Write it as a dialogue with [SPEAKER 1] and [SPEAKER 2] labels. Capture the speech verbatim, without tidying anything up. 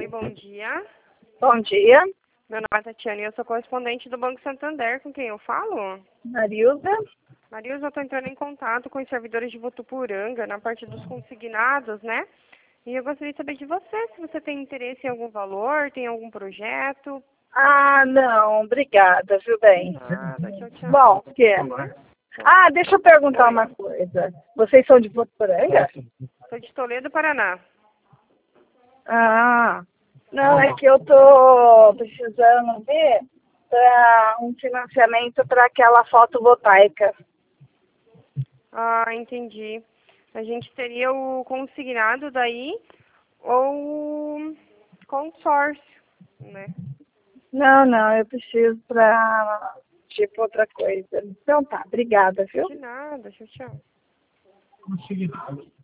[SPEAKER 1] Oi, bom dia.
[SPEAKER 2] Bom dia,
[SPEAKER 1] Meu nome é Tatiana e eu sou correspondente do Banco Santander. Com quem eu falo?
[SPEAKER 2] Marilda.
[SPEAKER 1] Marilza, eu estou entrando em contato com os servidores de Votuporanga, na parte dos consignados, né? E eu gostaria de saber de você, se você tem interesse em algum valor, tem algum projeto.
[SPEAKER 2] Ah, não, obrigada, viu bem?
[SPEAKER 1] Nada, tchau, tchau.
[SPEAKER 2] Bom, o quê? Ah, deixa eu perguntar
[SPEAKER 1] Oi.
[SPEAKER 2] uma coisa. Vocês são de Votuporanga?
[SPEAKER 1] Sou de Toledo, Paraná.
[SPEAKER 2] Ah, não, é que eu tô precisando ver para um financiamento para aquela fotovoltaica.
[SPEAKER 1] Ah, entendi. A gente teria o consignado daí ou o consórcio, né?
[SPEAKER 2] Não, não, eu preciso para tipo outra coisa. Então tá, obrigada, viu?
[SPEAKER 1] De nada, tchau, tchau.